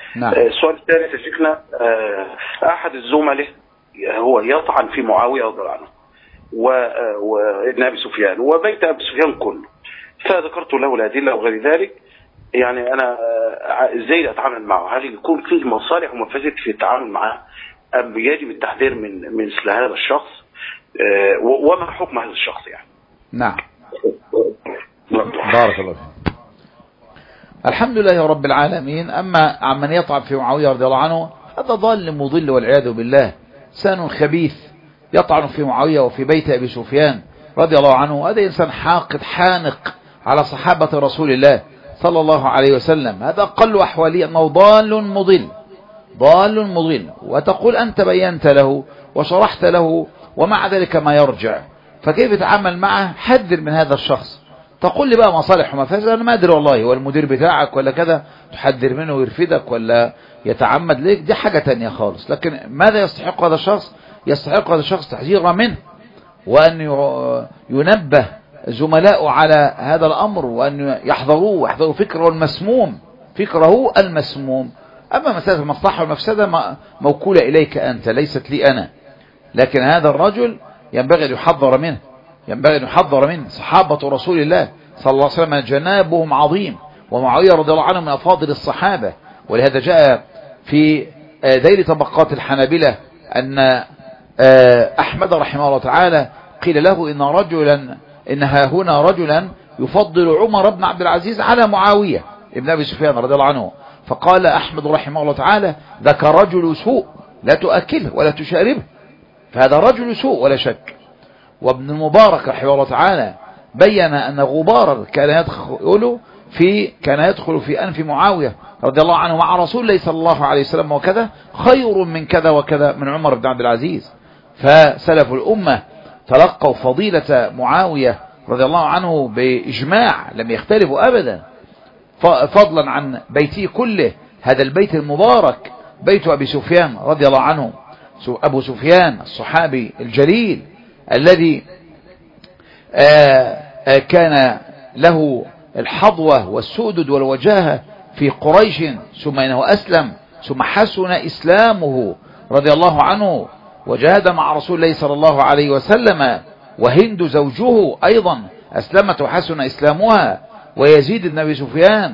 نعم. السؤال الثالث يا شيخنا، أحد الزملاء هو يطعن في معاوية رضي الله عنه وابن أبي سفيان وبيت أبي سفيان كله، فذكرت له الأدلة وغير ذلك. يعني أنا إزاي أتعامل معه؟ هل يكون فيه مصالح ومفاسد في التعامل معه أم يجب التحذير من مثل هذا الشخص؟ وما حكم هذا الشخص يعني؟ نعم. بارك الله فيك. الحمد لله رب العالمين. أما عمن يطعن في معاوية رضي الله عنه هذا ضال مضل والعياذ بالله، إنسان خبيث يطعن في معاوية وفي بيت أبي سفيان رضي الله عنه. هذا إنسان حاقد حانق على صحابة رسول الله صلى الله عليه وسلم. هذا أقل أحوالي أنه ضال مضل، ضال مضل. وتقول أنت بينت له وشرحت له ومع ذلك ما يرجع، فكيف تتعامل معه؟ حذر من هذا الشخص. تقول لي بقى مصالح ومفاسد، أنا ما أدري والله، هو المدير بتاعك ولا كذا تحذر منه ويرفدك ولا يتعمد ليك، دي حاجة تانية خالص. لكن ماذا يستحق هذا الشخص؟ يستحق هذا الشخص تحذيرا منه، وأن ينبه زملاء على هذا الأمر، وأن يحضروا فكره المسموم، فكره المسموم. أما مسألة المصلحة والمفسدة موكولة إليك أنت، ليست لي أنا. لكن هذا الرجل ينبغي أن يحذر منه، ينبغي أن يحذر منه. صحابة رسول الله صلى الله عليه وسلم جنابهم عظيم، ومعاوية رضي الله عنه من أفاضل الصحابة. ولهذا جاء في ذيل طبقات الحنابلة أن أحمد رحمه الله تعالى قيل له إن ها هنا رجلا يفضل عمر بن عبد العزيز على معاوية ابن أبي سفيان رضي الله عنه. فقال أحمد رحمه الله تعالى ذاك رجل سوء لا تؤكله ولا تشاربه، فهذا رجل سوء ولا شك. وابن المبارك رحمه الله تعالى بين أن غبارا كان يدخل في أنف معاوية رضي الله عنه مع رسول الله صلى الله عليه وسلم وكذا خير من كذا وكذا من عمر بن عبد العزيز. فسلف الأمة تلقوا فضيلة معاوية رضي الله عنه بإجماع، لم يختلفوا أبدا، فضلا عن بيته كله. هذا البيت المبارك بيت أبي سفيان رضي الله عنه. أبو سفيان الصحابي الجليل الذي كان له الحظوة والسؤدد والوجاهة في قريش، ثم إنه أسلم، ثم حسن إسلامه رضي الله عنه، وجاهد مع رسول الله صلى الله عليه وسلم. وهند زوجه أيضا أسلمت وحسن إسلامها. ويزيد بن أبي سفيان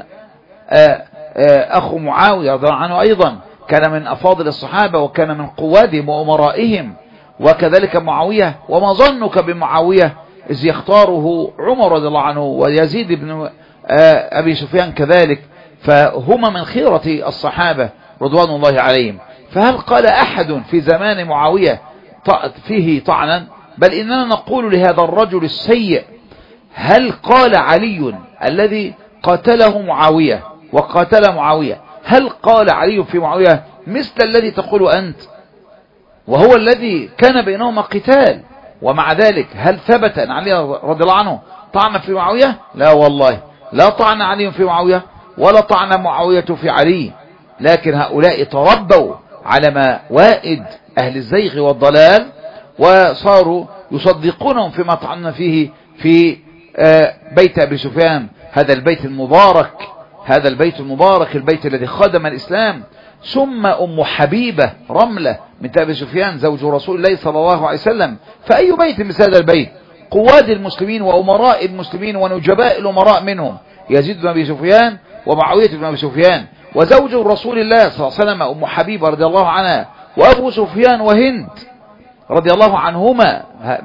أخو معاوية رضي الله عنه أيضا كان من أفاضل الصحابة وكان من قوادهم وأمرائهم. وكذلك معاوية. وما ظنك بمعاوية إذ يختاره عمر رضي الله عنه ويزيد بن أبي سفيان كذلك، فهما من خيرة الصحابة رضوان الله عليهم. فهل قال أحد في زمان معاوية فيه طعنا؟ بل إننا نقول لهذا الرجل السيء، هل قال علي الذي قاتله معاوية وقاتل معاوية، هل قال علي في معاوية مثل الذي تقول أنت؟ وهو الذي كان بينهما قتال. ومع ذلك هل ثبت أن علي رضي الله عنه طعن في معاوية؟ لا والله، لا طعن علي في معاوية ولا طعن معاوية في علي. لكن هؤلاء تربوا على موائد أهل الزيغ والضلال وصاروا يصدقونهم فيما طعن فيه في بيت أبي سفيان، هذا البيت المبارك، هذا البيت المبارك، البيت الذي خدم الإسلام. ثم أم حبيبة رملة من أبي سفيان زوج رسول الله صلى الله عليه وسلم. فأي بيت مثل هذا البيت؟ قواد المسلمين وأمراء المسلمين ونجباء الأمراء منهم يزيد بن أبي سفيان ومعاوية بن أبي سفيان، وزوج رسول الله صلى الله عليه وسلم أم حبيبة رضي الله عنها، وأبو سفيان وهند رضي الله عنهما.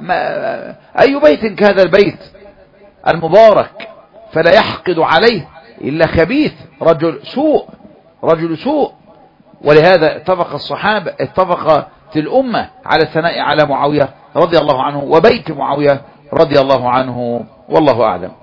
أي بيت كهذا البيت المبارك؟ فلا يحقد عليه إلا خبيث، رجل سوء، رجل سوء. ولهذا اتفق الصحابة، اتفقت الأمة على الثناء على معاوية رضي الله عنه وبيت معاوية رضي الله عنه، والله أعلم.